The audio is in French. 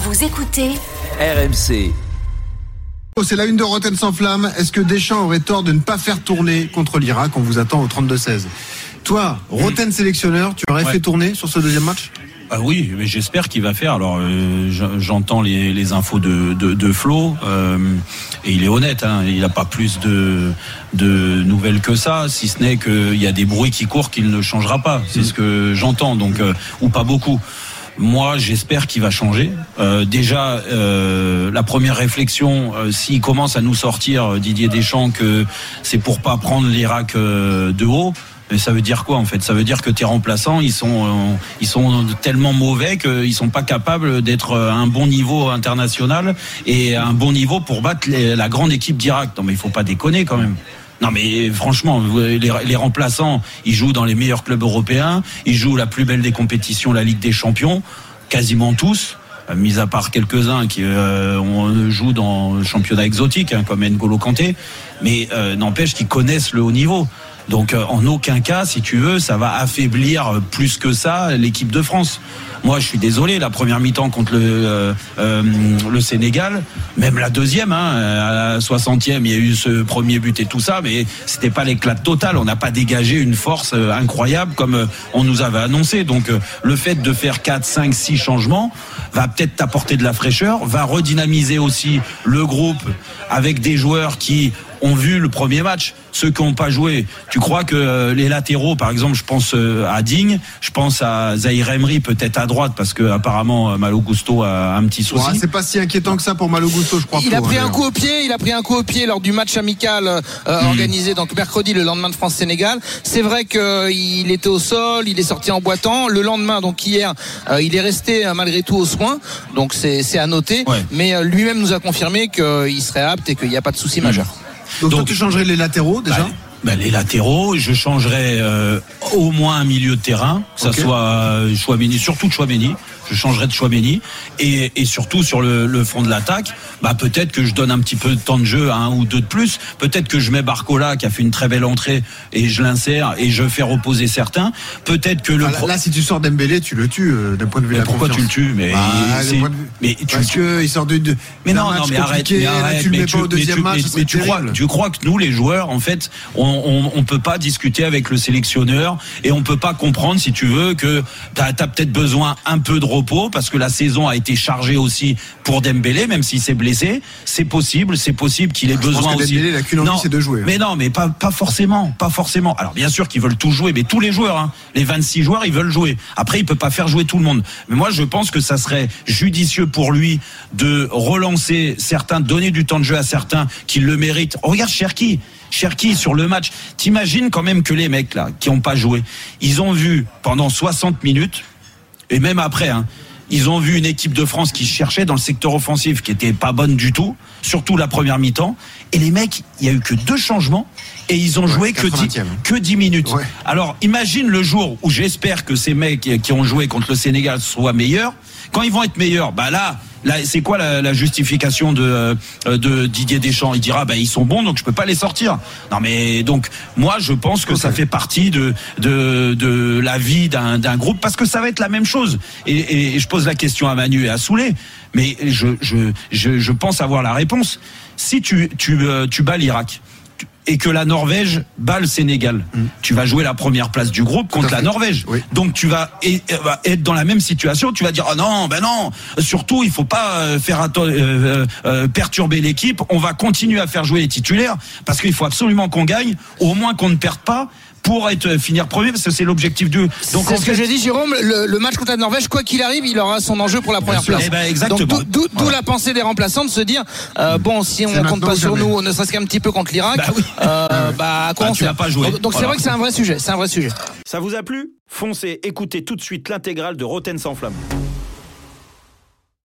Vous écoutez RMC. C'est la une de Rotten sans flamme. Est-ce que Deschamps aurait tort de ne pas faire tourner contre l'Irak? On vous attend au 32-16. Toi, Rotten sélectionneur, tu aurais fait tourner sur ce deuxième match? Ah oui, mais j'espère qu'il va faire. Alors j'entends les infos de Flo et il est honnête, hein, il n'a pas plus de nouvelles que ça, si ce n'est qu'il y a des bruits qui courent qu'il ne changera pas. C'est ce que j'entends, donc ou pas beaucoup. Moi, j'espère qu'il va changer. Déjà, la première réflexion, s'il commence à nous sortir Didier Deschamps que c'est pour pas prendre l'Irak de haut. Mais ça veut dire quoi en fait? Ça veut dire que tes remplaçants ils sont tellement mauvais qu'ils sont pas capables d'être à un bon niveau international et à un bon niveau pour battre la grande équipe d'Irak. Non mais il faut pas déconner quand même. Non mais franchement, les remplaçants, ils jouent dans les meilleurs clubs européens, ils jouent la plus belle des compétitions, la Ligue des Champions, quasiment tous. Mis à part quelques-uns qui jouent dans le championnat exotique, hein, comme N'Golo Kanté, mais n'empêche qu'ils connaissent le haut niveau. Donc en aucun cas, si tu veux, ça va affaiblir plus que ça l'équipe de France. Moi, je suis désolé, la première mi-temps contre le Sénégal, même la deuxième, hein, à la 60e, il y a eu ce premier but et tout ça, mais c'était pas l'éclat total. On n'a pas dégagé une force incroyable comme on nous avait annoncé. Donc le fait de faire 4, 5, 6 changements va peut-être t'apporter de la fraîcheur, va redynamiser aussi le groupe avec des joueurs qui ont vu le premier match, ceux qui n'ont pas joué. Tu crois que les latéraux, par exemple, je pense à Digne, je pense à Zahir Emery, peut-être à droite, parce que apparemment Malo Gusto a un petit souci. Ouais, c'est pas si inquiétant que ça pour Malo Gusto, je crois. Il a pris un coup au pied lors du match amical organisé donc mercredi, le lendemain de France-Sénégal. C'est vrai qu'il était au sol, il est sorti en boitant. Le lendemain, donc hier, il est resté malgré tout aux soins, donc c'est à noter. Ouais. Mais lui-même nous a confirmé qu'il serait apte et qu'il n'y a pas de souci majeur. Donc toi, tu changerais les latéraux déjà? Les latéraux, je changerais au moins un milieu de terrain, que ça soit Chouameni, surtout Chouameni. Je changerais de Chouameni et surtout sur le fond de l'attaque, peut-être que je donne un petit peu de temps de jeu à un ou deux de plus. Peut-être que je mets Barcola qui a fait une très belle entrée et je l'insère et je fais reposer certains. Peut-être que là, si tu sors Dembélé, tu le tues d'un point de vue de la pourquoi confiance. tu le tues? Parce que il sort mais arrête. Tu le mets pas au deuxième match. Mais tu crois que nous les joueurs, en fait, on peut pas discuter avec le sélectionneur et on peut pas comprendre, si tu veux, que t'as peut-être besoin un peu de repos parce que la saison a été chargée aussi pour Dembélé, même s'il s'est blessé. C'est possible qu'il ait besoin aussi. Dembélé, il a qu'une envie, c'est de jouer. Mais non, mais pas forcément. Alors bien sûr qu'ils veulent tous jouer, mais tous les joueurs, hein, les 26 joueurs, ils veulent jouer. Après, il peut pas faire jouer tout le monde. Mais moi, je pense que ça serait judicieux pour lui de relancer certains, donner du temps de jeu à certains qui le méritent. Regarde Cherki sur le match. T'imagines quand même que les mecs là qui ont pas joué, ils ont vu pendant 60 minutes et même après, hein, ils ont vu une équipe de France qui cherchait dans le secteur offensif, qui était pas bonne du tout, surtout la première mi-temps. Et les mecs, il y a eu que 2 changements et ils ont joué que 10 minutes. Ouais. Alors imagine le jour où j'espère que ces mecs qui ont joué contre le Sénégal soient meilleurs. Quand ils vont être meilleurs, là, c'est quoi la justification de Didier Deschamps? Il dira ils sont bons donc je peux pas les sortir. Non mais donc moi je pense que ça fait partie de la vie d'un groupe parce que ça va être la même chose. Et je pose la question à Manu et à Soulé, mais je pense avoir la réponse. Si tu bats l'Irak et que la Norvège bat le Sénégal, tu vas jouer la première place du groupe contre la Norvège. Oui. Donc tu vas être dans la même situation. Tu vas dire non, surtout il faut pas faire perturber l'équipe. On va continuer à faire jouer les titulaires parce qu'il faut absolument qu'on gagne, au moins qu'on ne perde pas. Pour finir premier, parce que c'est l'objectif du. Donc c'est ce que j'ai dit, Jérôme. Le match contre la Norvège, quoi qu'il arrive, il aura son enjeu pour la première place. Exactement. Donc d'où la pensée des remplaçants de se dire si on compte pas sur nous, ne serait-ce qu'un petit peu contre l'Irak, à quoi on tu vas pas jouer. Donc c'est vrai que c'est un vrai sujet. Ça vous a plu? Foncez, écoutez tout de suite l'intégrale de Rotten sans flamme.